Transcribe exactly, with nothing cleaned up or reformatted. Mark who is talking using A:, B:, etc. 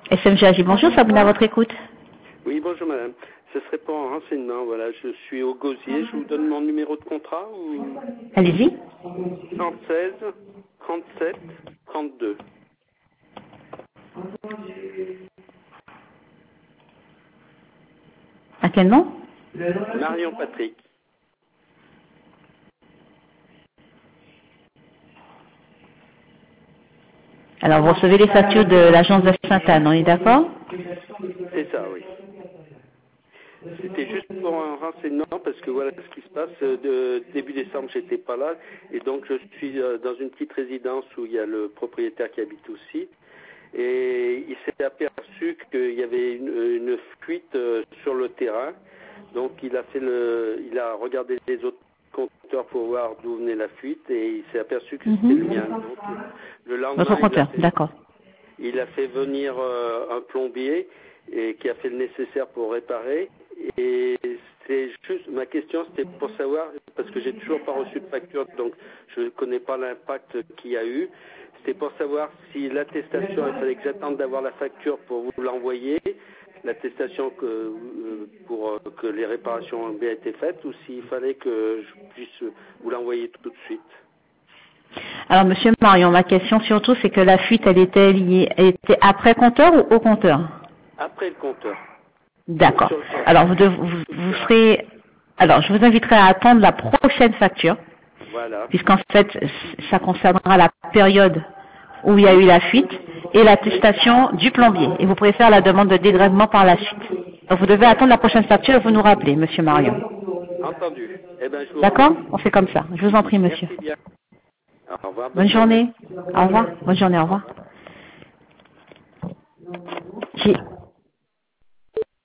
A: S M G A J, bonjour, Sabrina, à votre écoute.
B: Oui, bonjour madame. Ce serait pour un renseignement, voilà, je suis au Gosier, je vous donne mon numéro de contrat ou...
A: Allez-y.
B: cent seize, trente-sept, trente-deux.
A: À quel nom?
B: Marion Patrick.
A: Alors, vous recevez les factures de l'agence de Sainte-Anne, on est d'accord?
B: C'est ça, oui. C'était juste pour un renseignement parce que voilà ce qui se passe. De début décembre, j'étais pas là et donc je suis dans une petite résidence où il y a le propriétaire qui habite aussi et il s'est aperçu qu'il y avait une, une fuite sur le terrain. Donc il a fait le, il a regardé les autres compteurs pour voir d'où venait la fuite et il s'est aperçu que c'était
A: mm-hmm.
B: le mien. Donc le lendemain,
A: Votre compteur, d'accord.
B: Il a fait venir euh, un plombier et qui a fait le nécessaire pour réparer. Et c'est juste, ma question c'était pour savoir, parce que j'ai toujours pas reçu de facture, donc je ne connais pas l'impact qu'il y a eu. C'était pour savoir si l'attestation, il fallait que j'attende d'avoir la facture pour vous l'envoyer, l'attestation que, euh, pour euh, que les réparations ont bien été faites, ou s'il fallait que je puisse vous l'envoyer tout de suite.
A: Alors, monsieur Marion, ma question surtout, c'est que la fuite, elle était liée, elle était après compteur ou au compteur?
B: Après le compteur.
A: D'accord. Alors, vous, dev, vous, vous serez, alors, je vous inviterai à attendre la prochaine facture.
B: Voilà.
A: Puisqu'en fait, ça concernera la période où il y a eu la fuite et l'attestation du plombier. Et vous pourrez faire la demande de dégrèvement par la suite. Donc, vous devez attendre la prochaine facture et vous nous rappelez, monsieur Marion.
B: Entendu. Eh ben, je vous
A: D'accord?
B: remercie.
A: On fait comme ça. Je vous en prie, monsieur.
B: Merci bien. Au revoir.
A: Bonne, bonne journée. journée. Au revoir. Bonne journée. Au revoir. Au revoir.